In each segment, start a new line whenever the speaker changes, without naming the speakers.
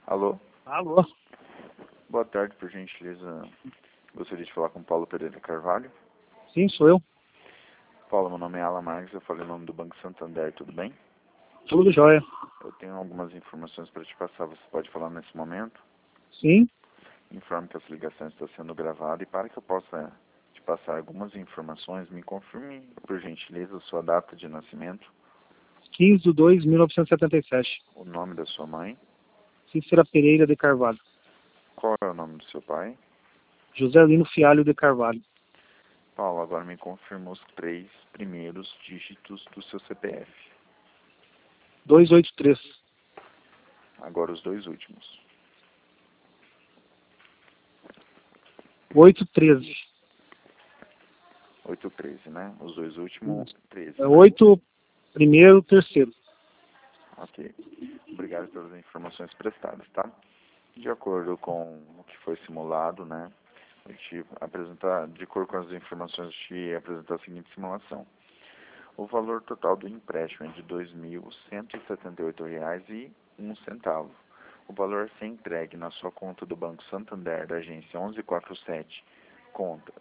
Alô?
Alô?
Boa tarde, por gentileza. Gostaria de falar com Paulo Pereira Carvalho.
Sim, sou eu.
Paulo, meu nome é Alan Marques, eu falei o nome do Banco Santander, tudo bem?
Tudo jóia.
Eu tenho algumas informações para te passar, você pode falar nesse momento?
Sim,
Informe que essa ligação está sendo gravada e para que eu possa te passar algumas informações, me confirme, por gentileza, a sua data de nascimento,
15/2/1977.
o nome da sua mãe,
Cícera Pereira de Carvalho.
qual é o nome do seu pai.
José Lino Fialho de Carvalho.
Paulo, agora me confirma os 3 primeiros dígitos do seu CPF.
283.
Agora os 2 últimos.
813.
813, né? Os 2 últimos, 13.
É 8 primeiro, terceiro.
Ok. Obrigado pelas informações prestadas, tá? De acordo com o que foi simulado, né? Eu te apresentar, de acordo com as informações, eu te apresentar a seguinte simulação. O valor total do empréstimo é de R$ 2.178,01. O valor a ser entregue na sua conta do Banco Santander da agência 1147, conta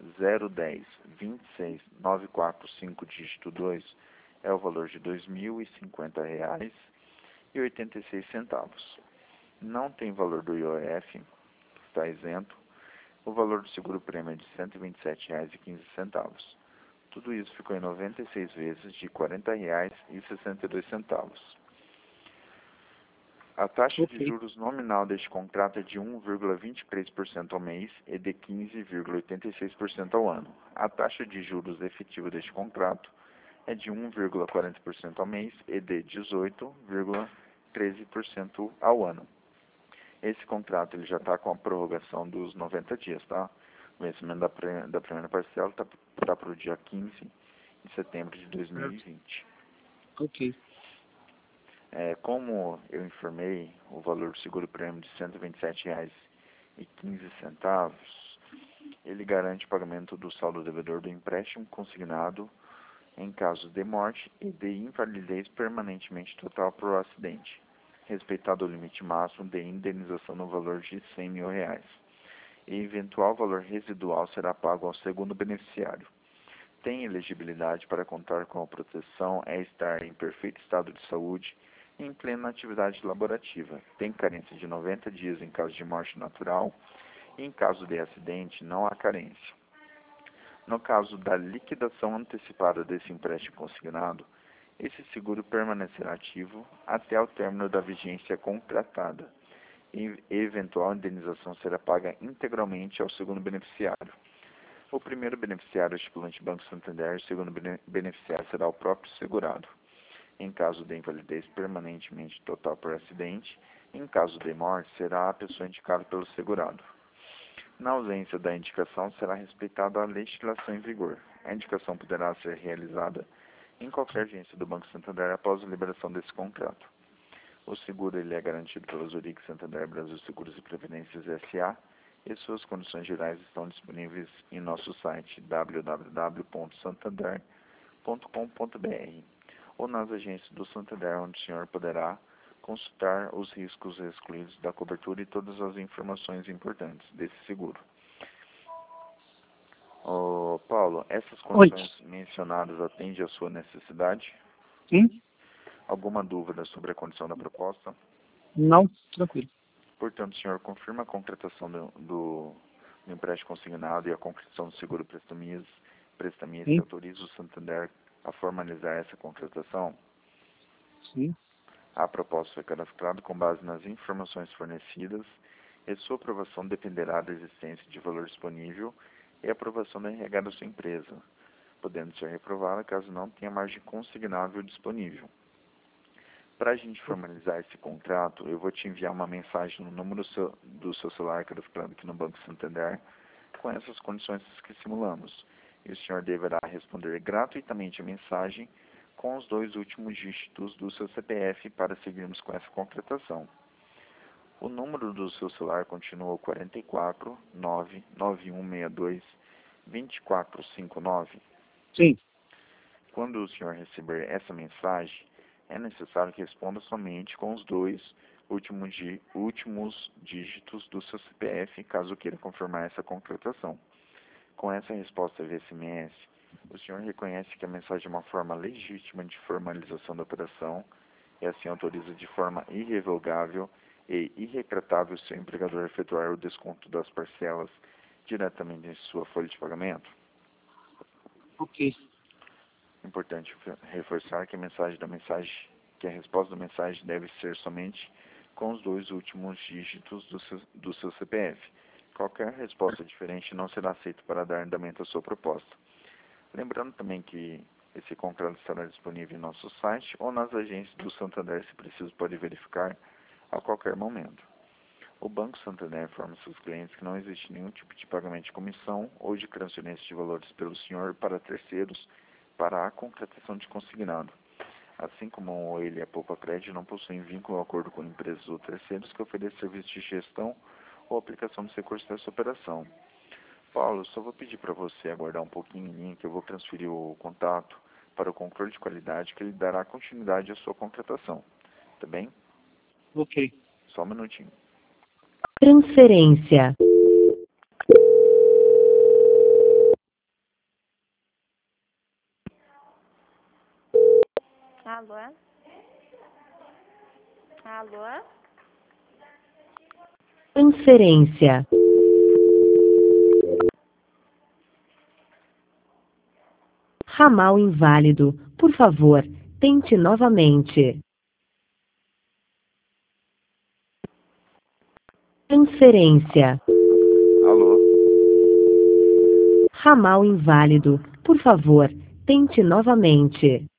010-26945, dígito 2, é o valor de R$ 2.050,86. Não tem valor do IOF, está isento. O valor do seguro-prêmio é de R$ 127,15. Tudo isso ficou em 96 vezes de R$ 40,62. A taxa de
Ok.
juros nominal deste contrato é de 1,23% ao mês e de 15,86% ao ano. A taxa de juros efetiva deste contrato é de 1,40% ao mês e de 18,13% ao ano. Esse contrato ele já está com a prorrogação dos 90 dias, tá? O vencimento da primeira parcela está para o dia 15 de setembro de 2020.
Ok.
Como eu informei, o valor do seguro-prêmio de R$ 127,15, ele garante o pagamento do saldo devedor do empréstimo consignado em caso de morte e de invalidez permanentemente total por acidente, respeitado o limite máximo de indenização no valor de R$ 100 mil. E eventual valor residual será pago ao segundo beneficiário. Tem elegibilidade para contar com a proteção, é estar em perfeito estado de saúde e em plena atividade laborativa. Tem carência de 90 dias em caso de morte natural e em caso de acidente não há carência. No caso da liquidação antecipada desse empréstimo consignado, esse seguro permanecerá ativo até o término da vigência contratada e eventual indenização será paga integralmente ao segundo beneficiário. O primeiro beneficiário é o estipulante Banco Santander, o segundo beneficiário será o próprio segurado. Em caso de invalidez permanentemente total por acidente, em caso de morte, será a pessoa indicada pelo segurado. Na ausência da indicação, será respeitada a legislação em vigor. A indicação poderá ser realizada em qualquer agência do Banco Santander após a liberação desse contrato. O seguro ele é garantido pela Zurich Santander Brasil Seguros e Previdências S.A. e suas condições gerais estão disponíveis em nosso site www.santander.com.br ou nas agências do Santander, onde o senhor poderá consultar os riscos excluídos da cobertura e todas as informações importantes desse seguro. Paulo, essas condições mencionadas atendem à sua necessidade?
Sim?
Alguma dúvida sobre a condição da proposta?
Não? Tranquilo.
Portanto, o senhor confirma a contratação do empréstimo consignado e a concreção do seguro prestamista e
Sim?
autoriza o Santander a formalizar essa contratação?
Sim?
A proposta foi cadastrada com base nas informações fornecidas e sua aprovação dependerá da existência de valor disponível e aprovação da RH da sua empresa, podendo ser reprovada caso não tenha margem consignável disponível. Para a gente formalizar esse contrato, eu vou te enviar uma mensagem no número do seu celular cadastrado aqui no Banco Santander com essas condições que simulamos. E o senhor deverá responder gratuitamente a mensagem com os 2 últimos dígitos do seu CPF para seguirmos com essa contratação. O número do seu celular continua o 44 99162 2459.
Sim.
Quando o senhor receber essa mensagem, é necessário que responda somente com os 2 últimos dígitos do seu CPF, caso queira confirmar essa contratação. Com essa resposta via SMS, o senhor reconhece que a mensagem é uma forma legítima de formalização da operação e assim autoriza de forma irrevogável e irretratável o seu empregador a efetuar o desconto das parcelas diretamente em sua folha de pagamento?
Ok.
Importante reforçar que a resposta da mensagem deve ser somente com os 2 últimos dígitos do seu CPF. Qualquer resposta diferente não será aceita para dar andamento à sua proposta. Lembrando também que esse contrato estará disponível em nosso site ou nas agências do Santander, se preciso, pode verificar a qualquer momento. O Banco Santander informa seus clientes que não existe nenhum tipo de pagamento de comissão ou de transferência de valores pelo senhor para terceiros para a contratação de consignado. Assim como ele e a Poupa Crédito não possuem vínculo ou acordo com empresas ou terceiros que ofereçam serviços de gestão ou aplicação dos recursos dessa operação. Paulo, só vou pedir para você aguardar um pouquinho em linha que eu vou transferir o contato para o controle de qualidade que ele dará continuidade à sua contratação. Tá bem?
Ok.
Só um minutinho.
Transferência.
Alô? Alô?
Transferência. Ramal inválido. Por favor, tente novamente. Transferência.
Alô?
Ramal inválido. Por favor, tente novamente.